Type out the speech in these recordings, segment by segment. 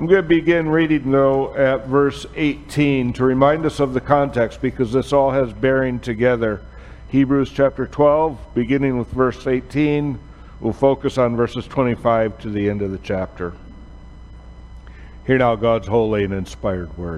I'm going to begin reading, though, at verse 18 to remind us of the context, because this all has bearing together. Hebrews chapter 12, beginning with verse 18. We'll focus on verses 25 to the end of the chapter. Hear now God's holy and inspired word.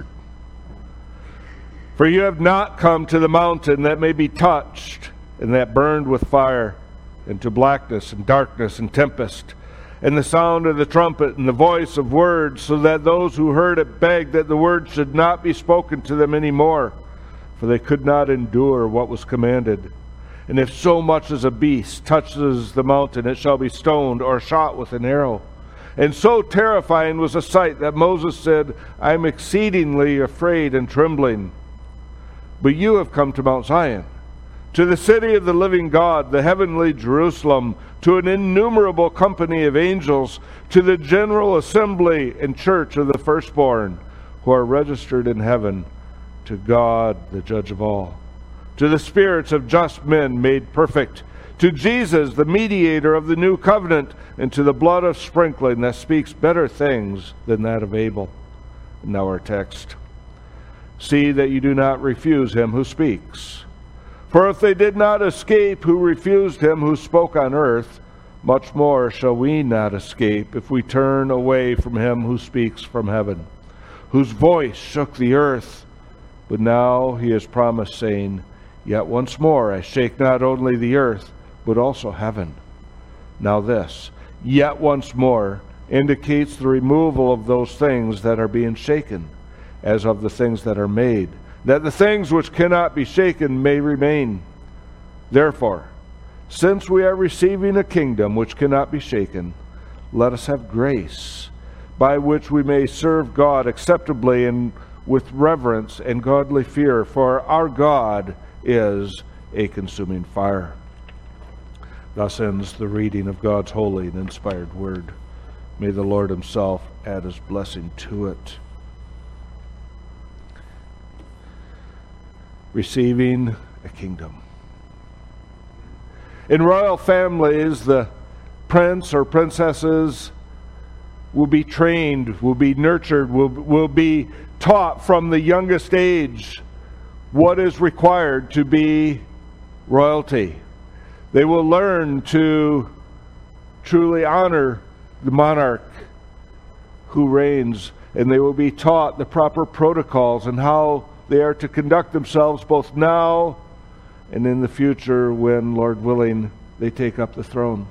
For you have not come to the mountain that may be touched, and that burned with fire, and to blackness and darkness and tempest, and the sound of the trumpet and the voice of words, so that those who heard it begged that the word should not be spoken to them any more, for they could not endure what was commanded. And if so much as a beast touches the mountain, it shall be stoned or shot with an arrow. And so terrifying was the sight that Moses said, I am exceedingly afraid and trembling. But you have come to Mount Zion, to the city of the living God, the heavenly Jerusalem, to an innumerable company of angels, to the general assembly and church of the firstborn, who are registered in heaven, to God, the judge of all, to the spirits of just men made perfect, to Jesus, the mediator of the new covenant, and to the blood of sprinkling that speaks better things than that of Abel. And now our text. See that you do not refuse him who speaks. For if they did not escape who refused him who spoke on earth, much more shall we not escape if we turn away from him who speaks from heaven, whose voice shook the earth. But now he has promised, saying, Yet once more I shake not only the earth, but also heaven. Now this, yet once more, indicates the removal of those things that are being shaken, as of the things that are made, that the things which cannot be shaken may remain. Therefore, since we are receiving a kingdom which cannot be shaken, let us have grace, by which we may serve God acceptably and with reverence and godly fear, for our God is a consuming fire. Thus ends the reading of God's holy and inspired word. May the Lord himself add his blessing to it. Receiving a kingdom. In royal families, the prince or princesses will be trained, will be nurtured, will be taught from the youngest age what is required to be royalty. They will learn to truly honor the monarch who reigns, and they will be taught the proper protocols and how they are to conduct themselves both now and in the future when, Lord willing, they take up the throne.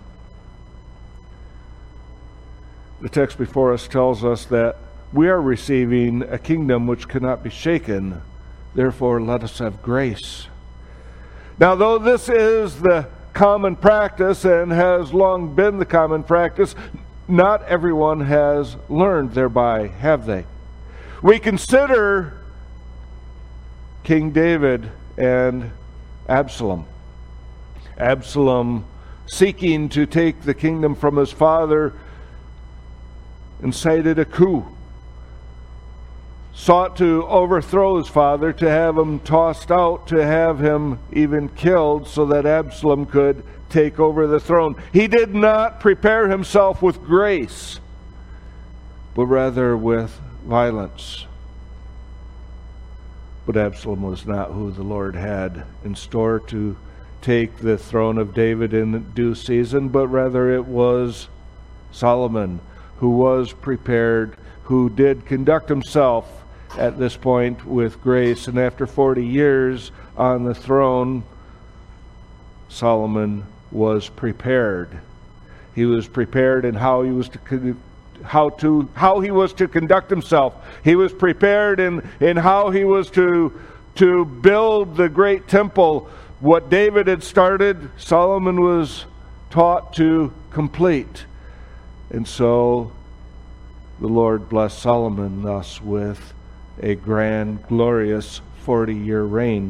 The text before us tells us that we are receiving a kingdom which cannot be shaken. Therefore, let us have grace. Now, though this is the common practice and has long been the common practice, not everyone has learned thereby, have they? We consider King David and Absalom. Absalom, seeking to take the kingdom from his father, incited a coup. Sought to overthrow his father, to have him tossed out, to have him even killed so that Absalom could take over the throne. He did not prepare himself with grace, but rather with violence. But Absalom was not who the Lord had in store to take the throne of David in due season, but rather it was Solomon who was prepared, who did conduct himself at this point with grace. And after 40 years on the throne, Solomon was prepared. He was prepared in how he was to conduct himself. He was prepared in how he was to build the great temple. What David had started, Solomon was taught to complete. And so the Lord blessed Solomon thus with a grand, glorious 40-year reign,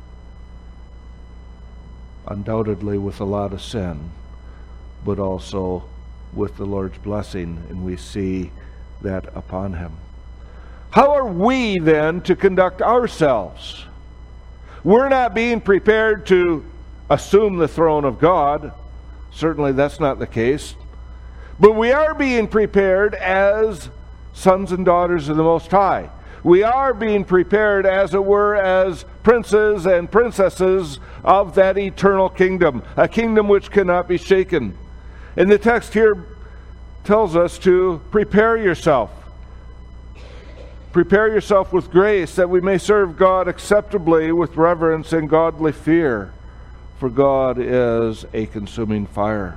undoubtedly with a lot of sin, but also with the Lord's blessing, and we see that upon him. How are we then to conduct ourselves? We're not being prepared to assume the throne of God. Certainly that's not the case. But we are being prepared as sons and daughters of the Most High. We are being prepared, as it were, as princes and princesses of that eternal kingdom, a kingdom which cannot be shaken. And the text here tells us to prepare yourself. Prepare yourself with grace, that we may serve God acceptably with reverence and godly fear, for God is a consuming fire.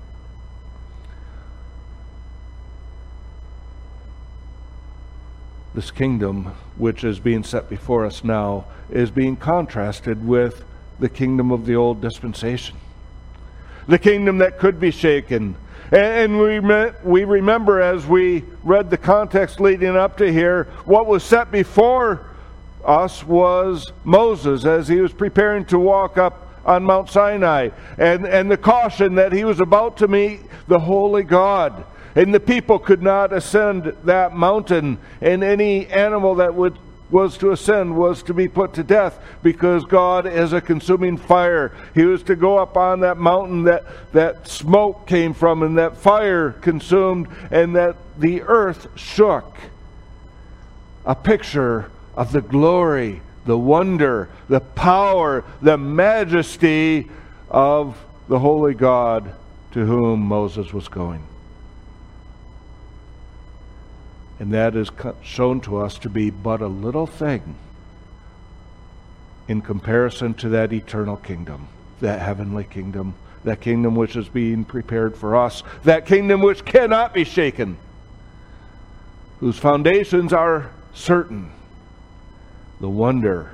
This kingdom, which is being set before us now, is being contrasted with the kingdom of the old dispensation. The kingdom that could be shaken. And we remember, as we read the context leading up to here, what was set before us was Moses as he was preparing to walk up on Mount Sinai, and the caution that he was about to meet the holy God. And the people could not ascend that mountain, and any animal that was to ascend was to be put to death, because God is a consuming fire. He was to go up on that mountain that smoke came from, and that fire consumed, and that the earth shook. A picture of the glory, the wonder, the power, the majesty of the holy God to whom Moses was going. And that is shown to us to be but a little thing in comparison to that eternal kingdom, that heavenly kingdom, that kingdom which is being prepared for us, that kingdom which cannot be shaken, whose foundations are certain. The wonder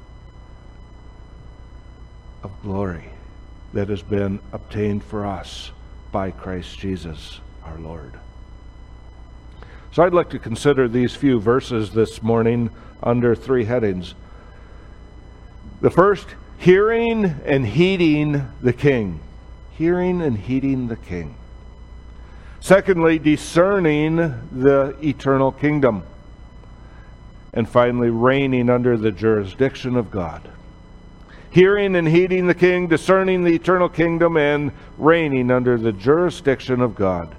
of glory that has been obtained for us by Christ Jesus our Lord. So I'd like to consider these few verses this morning under three headings. The first, hearing and heeding the King. Hearing and heeding the King. Secondly, discerning the eternal kingdom. And finally, reigning under the jurisdiction of God. Hearing and heeding the King, discerning the eternal kingdom, and reigning under the jurisdiction of God.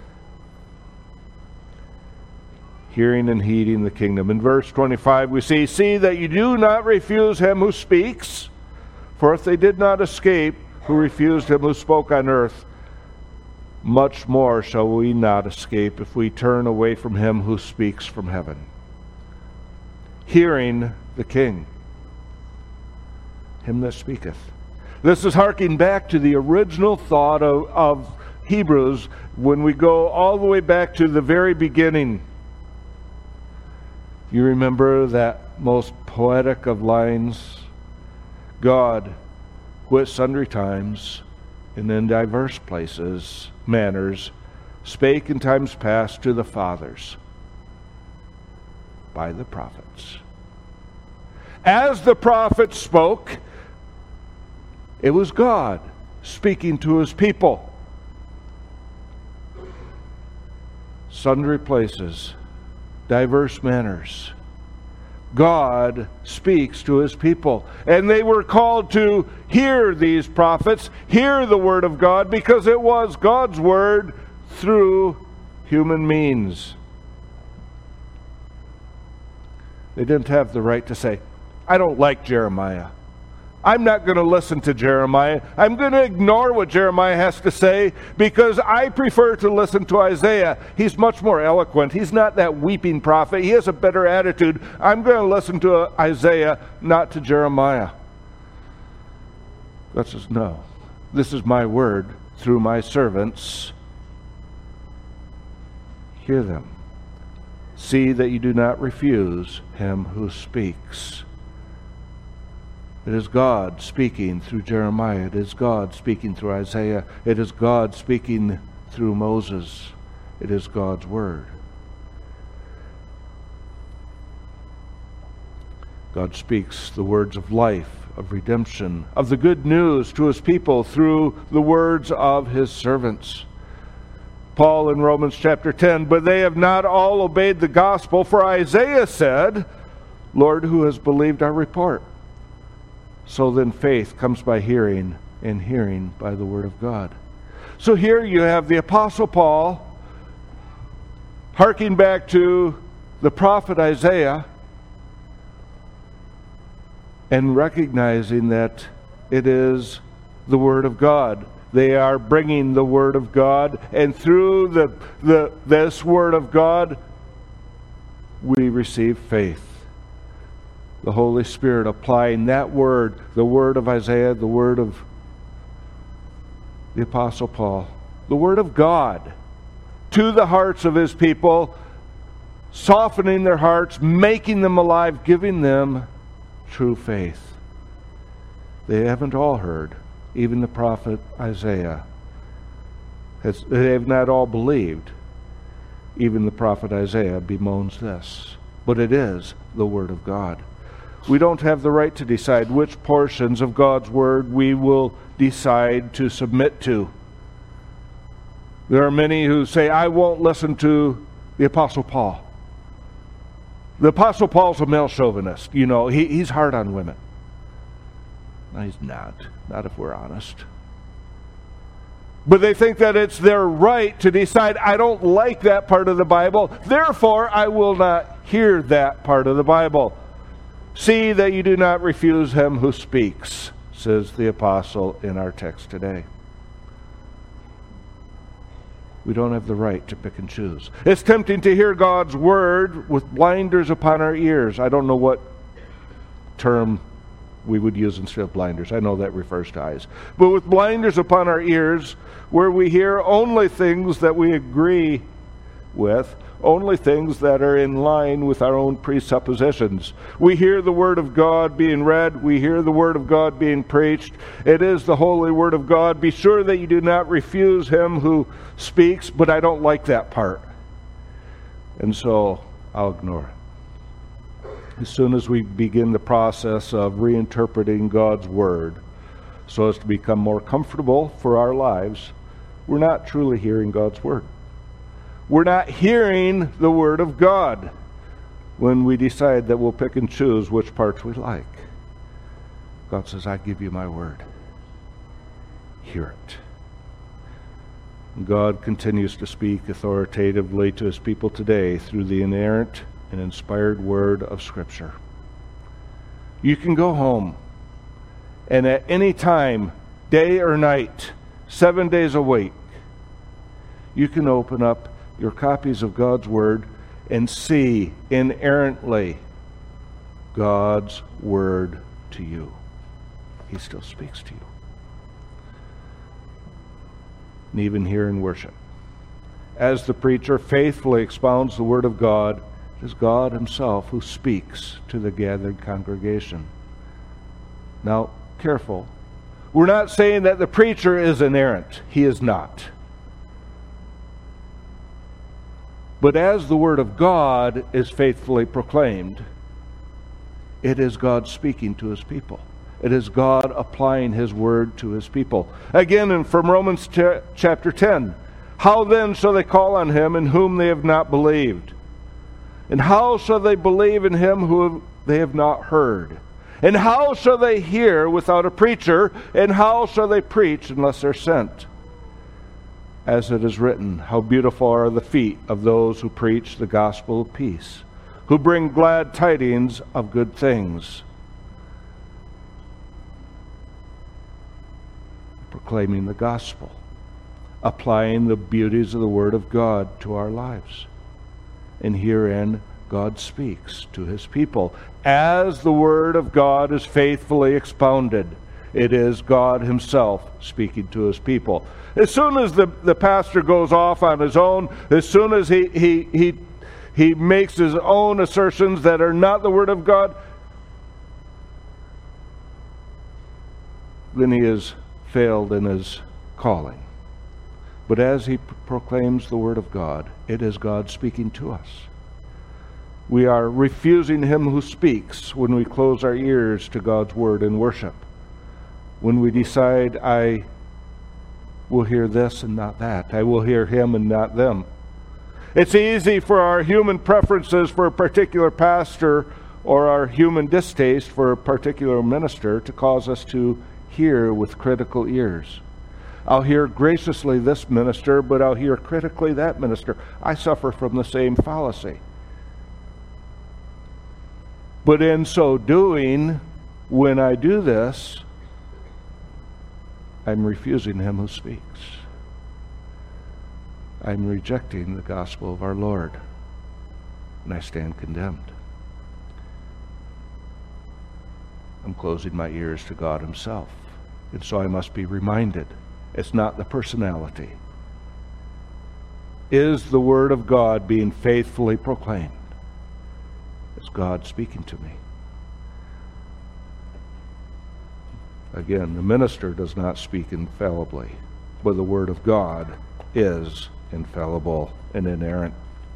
Hearing and heeding the kingdom. In verse 25 we see that you do not refuse him who speaks, for if they did not escape who refused him who spoke on earth, much more shall we not escape if we turn away from him who speaks from heaven. Hearing the King, him that speaketh. This is harking back to the original thought of Hebrews, when we go all the way back to the very beginning. You remember that most poetic of lines, God, who at sundry times and in diverse places, manners, spake in times past to the fathers by the prophets. As the prophets spoke, it was God speaking to his people. Sundry places, diverse manners. God speaks to his people. And they were called to hear these prophets, hear the word of God, because it was God's word through human means. They didn't have the right to say, I don't like Jeremiah. I'm not going to listen to Jeremiah. I'm going to ignore what Jeremiah has to say because I prefer to listen to Isaiah. He's much more eloquent. He's not that weeping prophet. He has a better attitude. I'm going to listen to Isaiah, not to Jeremiah. God says, no. This is my word through my servants. Hear them. See that you do not refuse him who speaks. It is God speaking through Jeremiah. It is God speaking through Isaiah. It is God speaking through Moses. It is God's word. God speaks the words of life, of redemption, of the good news to his people through the words of his servants. Paul in Romans chapter 10, but they have not all obeyed the gospel, for Isaiah said, Lord, who has believed our report? So then faith comes by hearing, and hearing by the word of God. So here you have the Apostle Paul Harking back to the prophet Isaiah and recognizing that it is the Word of God. They are bringing the Word of God, and through this Word of God, we receive faith. The Holy Spirit applying that Word, the Word of Isaiah, the Word of the Apostle Paul, the Word of God, to the hearts of His people, softening their hearts, making them alive, giving them true faith. They haven't all heard. Even the prophet Isaiah. They have not all believed. Even the prophet Isaiah bemoans this. But it is the Word of God. We don't have the right to decide which portions of God's Word we will decide to submit to. There are many who say, I won't listen to the Apostle Paul. The Apostle Paul's a male chauvinist. You know, he's hard on women. No, he's not. Not if we're honest. But they think that it's their right to decide, I don't like that part of the Bible, therefore I will not hear that part of the Bible. See that you do not refuse him who speaks, says the apostle in our text today. We don't have the right to pick and choose. It's tempting to hear God's word with blinders upon our ears. I don't know what term we would use instead of blinders. I know that refers to eyes. But with blinders upon our ears, where we hear only things that we agree with, only things that are in line with our own presuppositions. We hear the Word of God being read. We hear the Word of God being preached. It is the holy Word of God. Be sure that you do not refuse him who speaks, but I don't like that part. And so I'll ignore it. As soon as we begin the process of reinterpreting God's Word so as to become more comfortable for our lives, we're not truly hearing God's Word. We're not hearing the Word of God when we decide that we'll pick and choose which parts we like. God says, I give you my Word. Hear it. God continues to speak authoritatively to his people today through the inerrant and inspired Word of Scripture. You can go home and at any time, day or night, 7 days a week, you can open up your copies of God's Word and see inerrantly God's Word to you. He still speaks to you. And even here in worship, as the preacher faithfully expounds the Word of God, it is God himself who speaks to the gathered congregation. Now, careful. We're not saying that the preacher is inerrant. He is not. But as the Word of God is faithfully proclaimed, it is God speaking to his people. It is God applying his Word to his people. Again, from Romans chapter 10, how then shall they call on him in whom they have not believed? And how shall they believe in him who they have not heard? And how shall they hear without a preacher? And how shall they preach unless they're sent? As it is written, how beautiful are the feet of those who preach the gospel of peace, who bring glad tidings of good things. Proclaiming the gospel, applying the beauties of the Word of God to our lives. And herein, God speaks to his people. As the Word of God is faithfully expounded, it is God himself speaking to his people. As soon as the pastor goes off on his own, as soon as he makes his own assertions that are not the Word of God, then he has failed in his calling. But as he proclaims the Word of God, it is God speaking to us. We are refusing him who speaks when we close our ears to God's Word in worship. When we decide, I will hear this and not that. I will hear him and not them. It's easy for our human preferences for a particular pastor or our human distaste for a particular minister to cause us to hear with critical ears. I'll hear graciously this minister, but I'll hear critically that minister. I suffer from the same fallacy. But in so doing, when I do this, I'm refusing him who speaks. I'm rejecting the gospel of our Lord, and I stand condemned. I'm closing my ears to God himself. And so I must be reminded, it's not the personality. Is the word of God being faithfully proclaimed? It's God speaking to me. Again, the minister does not speak infallibly, but the word of God is infallible and inerrant.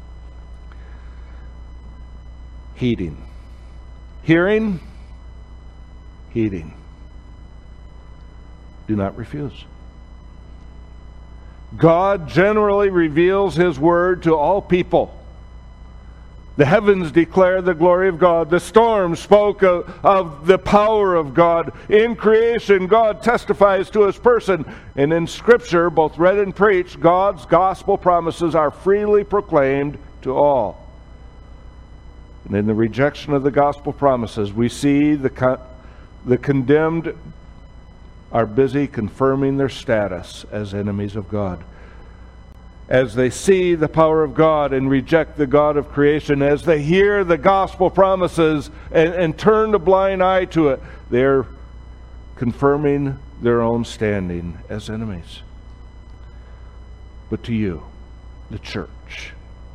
Heeding. Hearing, heeding. Do not refuse. God generally reveals his word to all people. The heavens declare the glory of God. The storms spoke of the power of God. In creation, God testifies to his person. And in Scripture, both read and preached, God's gospel promises are freely proclaimed to all. And in the rejection of the gospel promises, we see the condemned are busy confirming their status as enemies of God. As they see the power of God and reject the God of creation, as they hear the gospel promises and turn a blind eye to it, they're confirming their own standing as enemies. But to you, the church,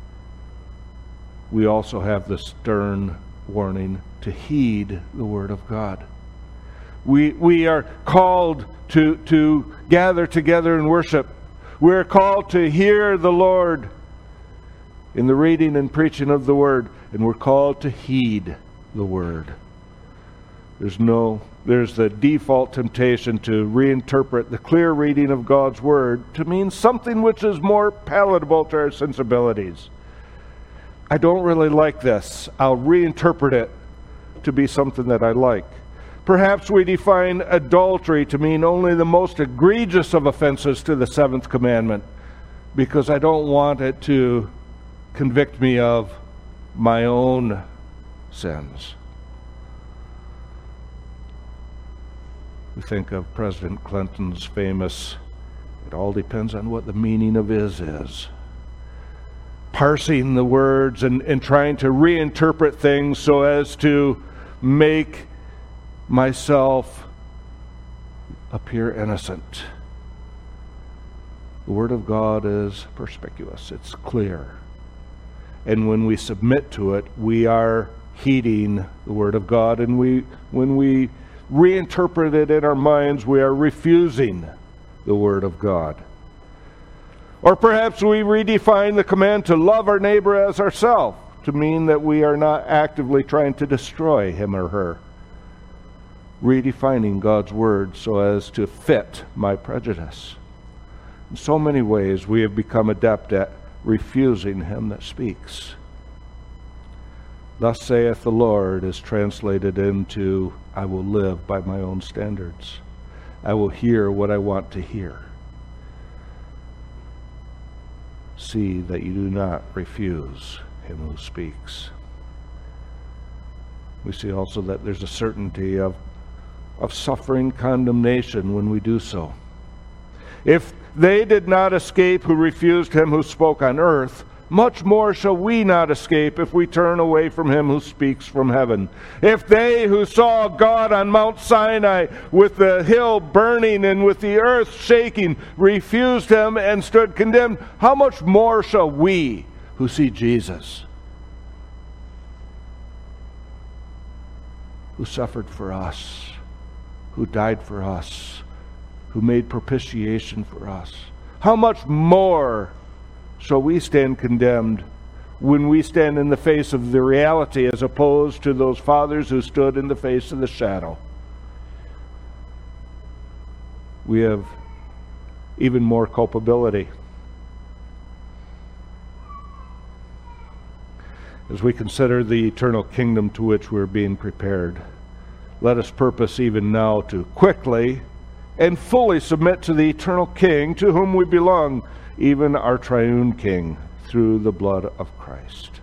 we also have the stern warning to heed the word of God. We are called to gather together and worship. We're called to hear the Lord in the reading and preaching of the word, and we're called to heed the word. There's the default temptation to reinterpret the clear reading of God's word to mean something which is more palatable to our sensibilities. I don't really like this. I'll reinterpret it to be something that I like. Perhaps we define adultery to mean only the most egregious of offenses to the seventh commandment, because I don't want it to convict me of my own sins. We think of President Clinton's famous, "It all depends on what the meaning of is." Parsing the words and trying to reinterpret things so as to make myself appear innocent. The Word of God is perspicuous. It's clear. And when we submit to it, we are heeding the Word of God. And when we reinterpret it in our minds, we are refusing the Word of God. Or perhaps we redefine the command to love our neighbor as ourselves to mean that we are not actively trying to destroy him or her. Redefining God's word so as to fit my prejudice. In so many ways, we have become adept at refusing him that speaks. Thus saith the Lord is translated into, I will live by my own standards. I will hear what I want to hear. See that you do not refuse him who speaks. We see also that there's a certainty of suffering condemnation when we do so. If they did not escape who refused him who spoke on earth, much more shall we not escape if we turn away from him who speaks from heaven. If they who saw God on Mount Sinai with the hill burning and with the earth shaking refused him and stood condemned, how much more shall we who see Jesus, who suffered for us, who died for us, who made propitiation for us, how much more shall we stand condemned when we stand in the face of the reality as opposed to those fathers who stood in the face of the shadow? We have even more culpability. As we consider the eternal kingdom to which we're being prepared, let us purpose even now to quickly and fully submit to the eternal King to whom we belong, even our triune King, through the blood of Christ.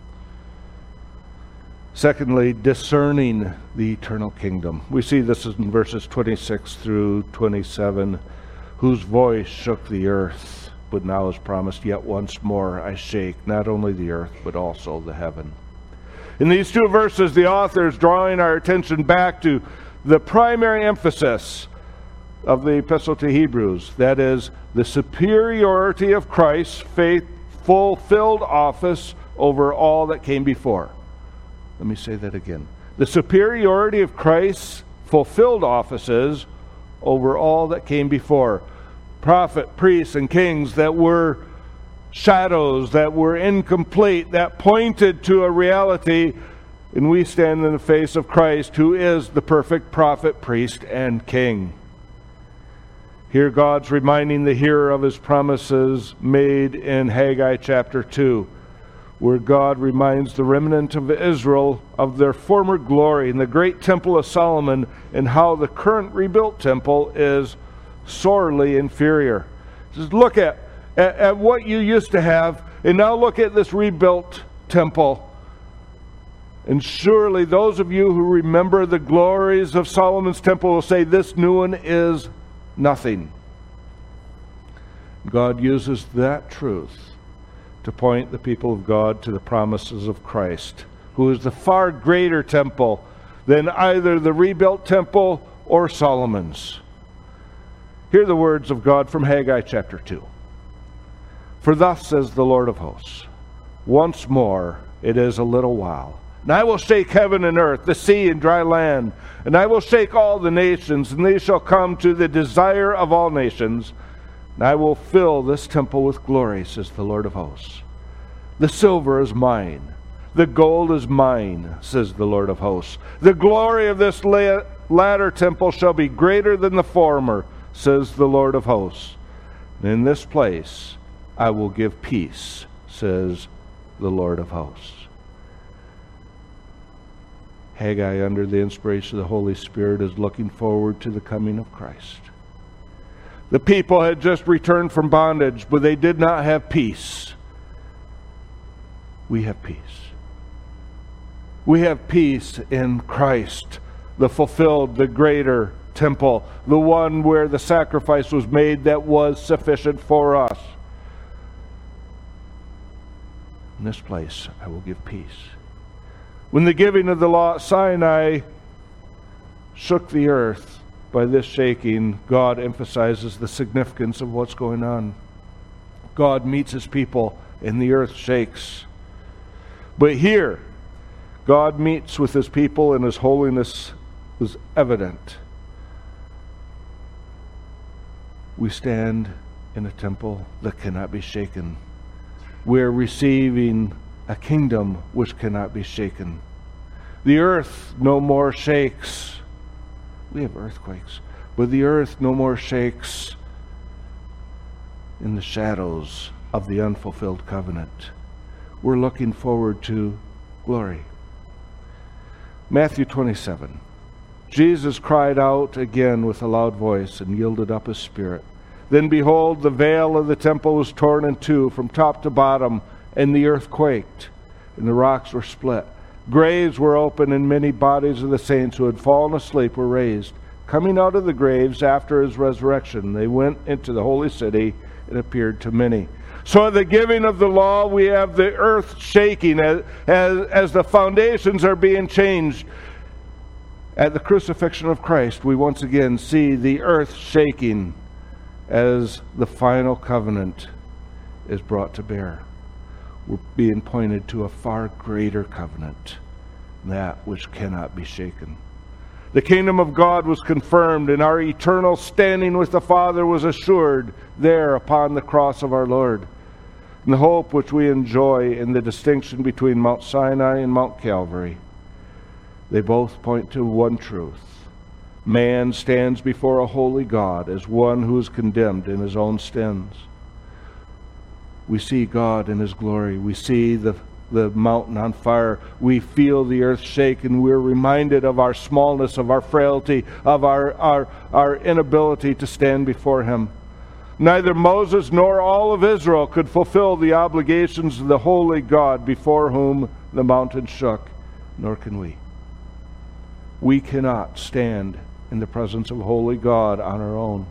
Secondly, discerning the eternal kingdom. We see this in verses 26 through 27, whose voice shook the earth, but now is promised, yet once more I shake not only the earth, but also the heaven. In these two verses, the author is drawing our attention back to the primary emphasis of the Epistle to Hebrews, that is, the superiority of Christ's faith-fulfilled office over all that came before. Let me say that again. The superiority of Christ's fulfilled offices over all that came before. Prophet, priests, and kings that were shadows, that were incomplete, that pointed to a reality, and we stand in the face of Christ, who is the perfect prophet, priest, and king. Here God's reminding the hearer of his promises made in Haggai chapter 2, where God reminds the remnant of Israel of their former glory in the great temple of Solomon, and how the current rebuilt temple is sorely inferior. Just look at what you used to have, and now look at this rebuilt temple. And surely those of you who remember the glories of Solomon's temple will say, this new one is nothing. God uses that truth to point the people of God to the promises of Christ, who is the far greater temple than either the rebuilt temple or Solomon's. Hear the words of God from Haggai chapter 2. For thus says the Lord of hosts, once more it is a little while, and I will shake heaven and earth, the sea and dry land, and I will shake all the nations, and they shall come to the desire of all nations, and I will fill this temple with glory, says the Lord of hosts. The silver is mine, the gold is mine, says the Lord of hosts. The glory of this latter temple shall be greater than the former, says the Lord of hosts. And in this place I will give peace, says the Lord of hosts. Haggai, under the inspiration of the Holy Spirit, is looking forward to the coming of Christ. The people had just returned from bondage, but they did not have peace. We have peace. We have peace in Christ, the fulfilled, the greater temple, the one where the sacrifice was made that was sufficient for us. In this place I will give peace. When the giving of the law at Sinai shook the earth, by this shaking, God emphasizes the significance of what's going on. God meets his people and the earth shakes. But here, God meets with his people and his holiness is evident. We stand in a temple that cannot be shaken. We're receiving a kingdom which cannot be shaken. The earth no more shakes. We have earthquakes, but the earth no more shakes in the shadows of the unfulfilled covenant. We're looking forward to glory. Matthew 27. Jesus cried out again with a loud voice and yielded up his spirit. Then behold, the veil of the temple was torn in two from top to bottom, and the earth quaked, and the rocks were split. Graves were opened, and many bodies of the saints who had fallen asleep were raised. Coming out of the graves after his resurrection, they went into the holy city and appeared to many. So at the giving of the law, we have the earth shaking as the foundations are being changed. At the crucifixion of Christ, we once again see the earth shaking as the final covenant is brought to bear. We're being pointed to a far greater covenant, that which cannot be shaken. The kingdom of God was confirmed, and our eternal standing with the Father was assured there upon the cross of our Lord. And the hope which we enjoy in the distinction between Mount Sinai and Mount Calvary, they both point to one truth. Man stands before a holy God as one who is condemned in his own sins. We see God in his glory. We see the the mountain on fire. We feel the earth shake, and we're reminded of our smallness, of our frailty, of our inability to stand before Him. Neither Moses nor all of Israel could fulfill the obligations of the holy God before whom the mountain shook, nor can we. We cannot stand in the presence of holy God on our own.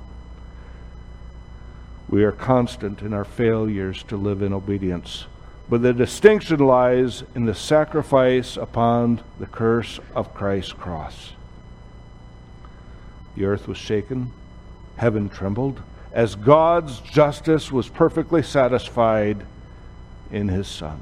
We are constant in our failures to live in obedience. But the distinction lies in the sacrifice upon the curse of Christ's cross. The earth was shaken, heaven trembled, as God's justice was perfectly satisfied in His Son.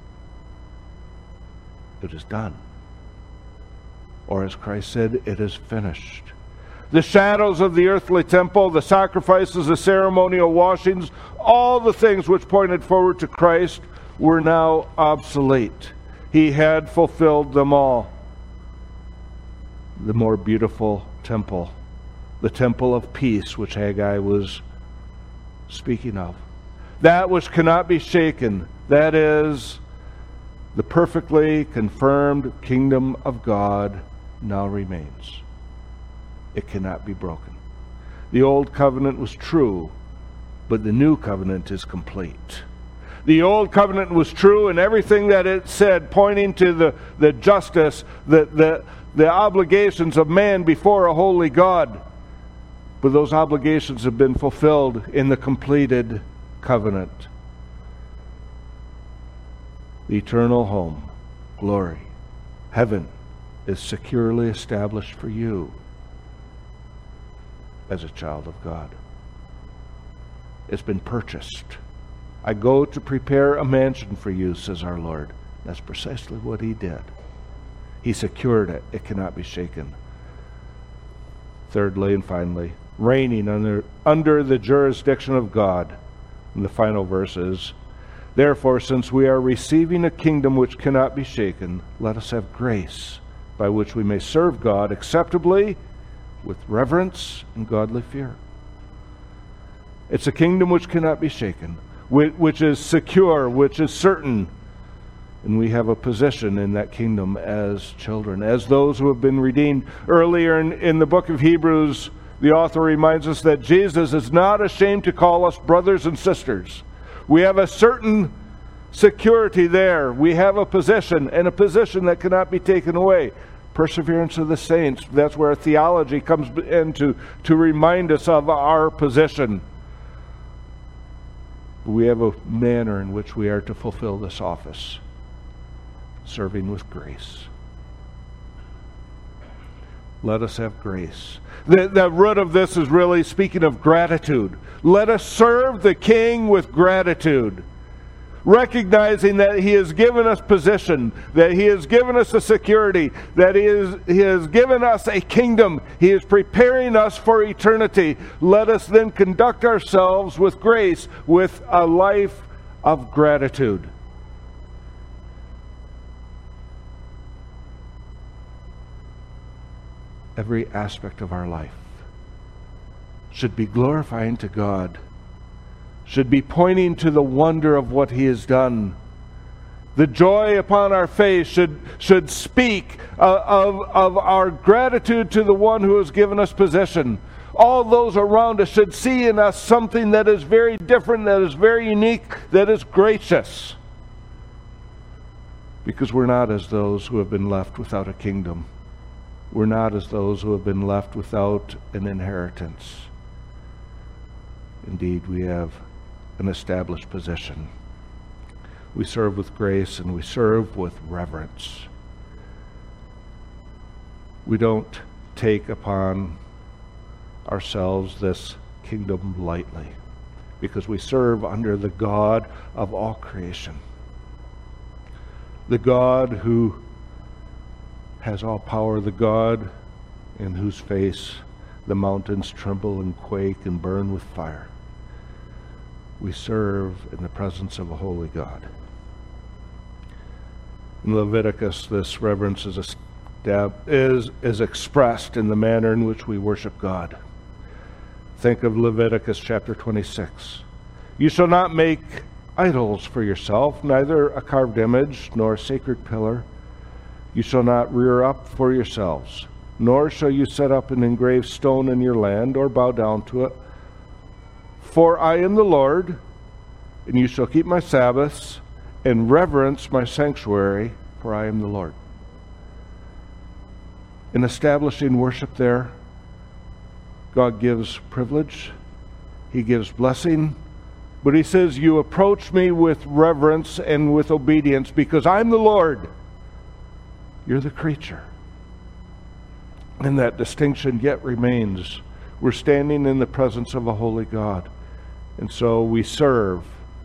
It is done. Or as Christ said, it is finished. The shadows of the earthly temple, the sacrifices, the ceremonial washings, all the things which pointed forward to Christ were now obsolete. He had fulfilled them all. The more beautiful temple, the temple of peace which Haggai was speaking of, that which cannot be shaken, that is, the perfectly confirmed kingdom of God, now remains. It cannot be broken. The old covenant was true, but the new covenant is complete. The old covenant was true in everything that it said, pointing to the justice, the obligations of man before a holy God. But those obligations have been fulfilled in the completed covenant. The eternal home, glory, heaven, is securely established for you as a child of God. It's been purchased. I go to prepare a mansion for you, says our Lord. That's precisely what He did. He secured it. It cannot be shaken. Thirdly and finally, reigning under the jurisdiction of God. And the final verse is, therefore, since we are receiving a kingdom which cannot be shaken, let us have grace by which we may serve God acceptably with reverence and godly fear. It's a kingdom which cannot be shaken, which is secure, which is certain. And we have a position in that kingdom as children, as those who have been redeemed. Earlier in the book of Hebrews, the author reminds us that Jesus is not ashamed to call us brothers and sisters. We have a certain security there. We have a position, and a position that cannot be taken away. Perseverance of the saints, that's where theology comes in to remind us of our position. We have a manner in which we are to fulfill this office, serving with grace. Let us have grace. The root of this is really speaking of gratitude. Let us serve the King with gratitude, recognizing that He has given us position, that He has given us a security, that He has given us a kingdom. He is preparing us for eternity. Let us then conduct ourselves with grace, with a life of gratitude. Every aspect of our life should be glorifying to God, should be pointing to the wonder of what He has done. The joy upon our face should speak of our gratitude to the one who has given us possession. All those around us should see in us something that is very different, that is very unique, that is gracious. Because we're not as those who have been left without a kingdom. We're not as those who have been left without an inheritance. Indeed, we have an established position. We serve with grace and we serve with reverence. We don't take upon ourselves this kingdom lightly, because we serve under the God of all creation. The God who has all power, the God in whose face the mountains tremble and quake and burn with fire. We serve in the presence of a holy God. In Leviticus, this reverence is expressed in the manner in which we worship God. Think of Leviticus chapter 26. You shall not make idols for yourself, neither a carved image nor a sacred pillar. You shall not rear up for yourselves, nor shall you set up an engraved stone in your land, or bow down to it. For I am the Lord, and you shall keep my Sabbaths, and reverence my sanctuary, for I am the Lord. In establishing worship there, God gives privilege, He gives blessing, but He says, you approach me with reverence and with obedience, because I'm the Lord. You're the creature. And that distinction yet remains. We're standing in the presence of a holy God. And so we serve,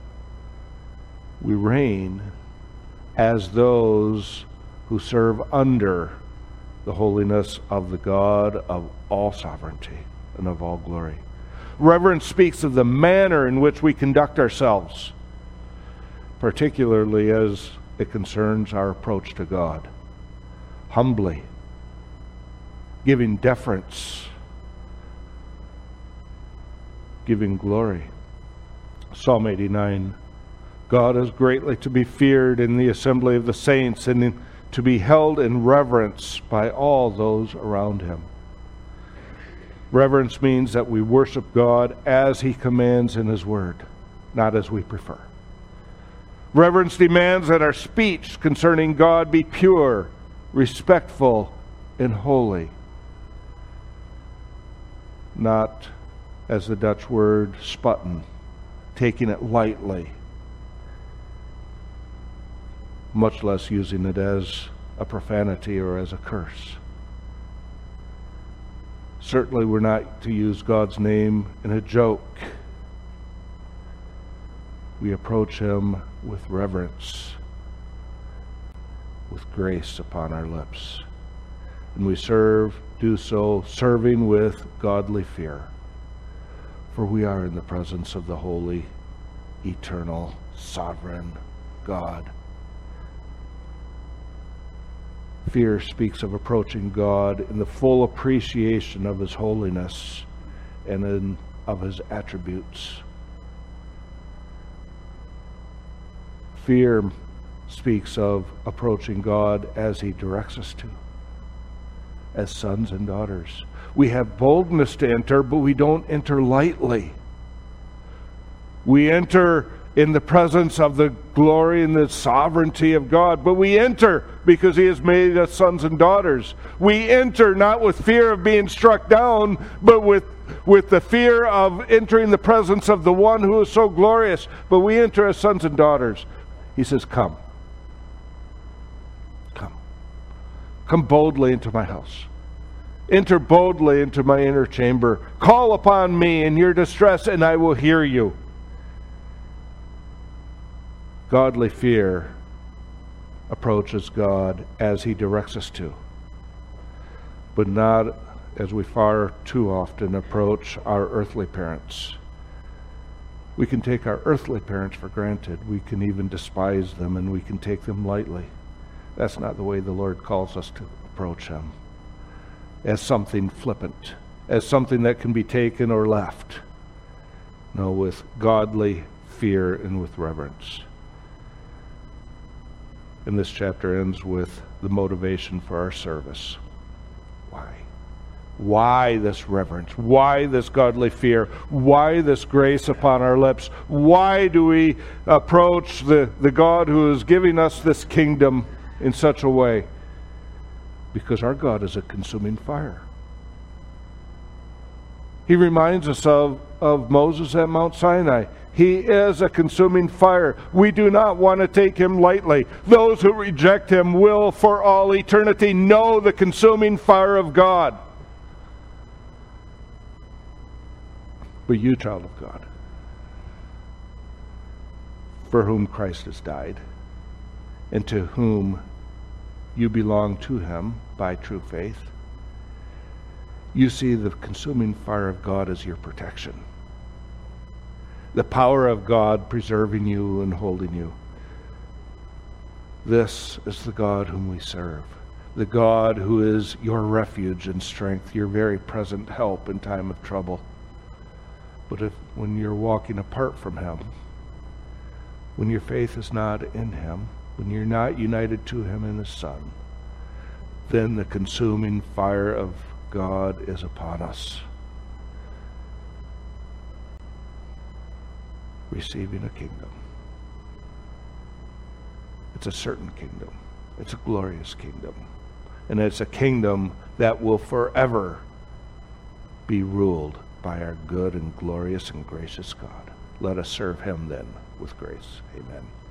we reign as those who serve under the holiness of the God of all sovereignty and of all glory. Reverence speaks of the manner in which we conduct ourselves, particularly as it concerns our approach to God. Humbly, giving deference, giving glory. Psalm 89, God is greatly to be feared in the assembly of the saints, and to be held in reverence by all those around Him. Reverence means that we worship God as He commands in His Word, not as we prefer. Reverence demands that our speech concerning God be pure, respectful, and holy. Not, as the Dutch word, sputten, taking it lightly, much less using it as a profanity or as a curse. Certainly we're not to use God's name in a joke. We approach Him with reverence, with grace upon our lips. And we do so serving with godly fear. For we are in the presence of the holy, eternal, sovereign God. Fear speaks of approaching God in the full appreciation of His holiness and of His attributes. Fear speaks of approaching God as He directs us to, as sons and daughters. We have boldness to enter, but we don't enter lightly. We enter in the presence of the glory and the sovereignty of God, but we enter because He has made us sons and daughters. We enter not with fear of being struck down, but with the fear of entering the presence of the one who is so glorious. But we enter as sons and daughters. He says, come. Come. Come boldly into my house. Enter boldly into my inner chamber. Call upon me in your distress, and I will hear you. Godly fear approaches God as He directs us to, but not as we far too often approach our earthly parents. We can take our earthly parents for granted. We can even despise them, and we can take them lightly. That's not the way the Lord calls us to approach Him, as something flippant, as something that can be taken or left. No, with godly fear and with reverence. And this chapter ends with the motivation for our service. Why? Why this reverence? Why this godly fear? Why this grace upon our lips? Why do we approach the God who is giving us this kingdom in such a way? Because our God is a consuming fire. He reminds us of Moses at Mount Sinai. He is a consuming fire. We do not want to take Him lightly. Those who reject Him will for all eternity know the consuming fire of God. But you, child of God, for whom Christ has died, and to whom you belong to Him by true faith, you see the consuming fire of God as your protection. The power of God preserving you and holding you. This is the God whom we serve. The God who is your refuge and strength, your very present help in time of trouble. But when you're walking apart from Him, when your faith is not in him, when you're not united to him in his Son, then the consuming fire of God is upon us, receiving a kingdom. It's a certain kingdom. It's a glorious kingdom. And it's a kingdom that will forever be ruled by our good and glorious and gracious God. Let us serve him then with grace. Amen.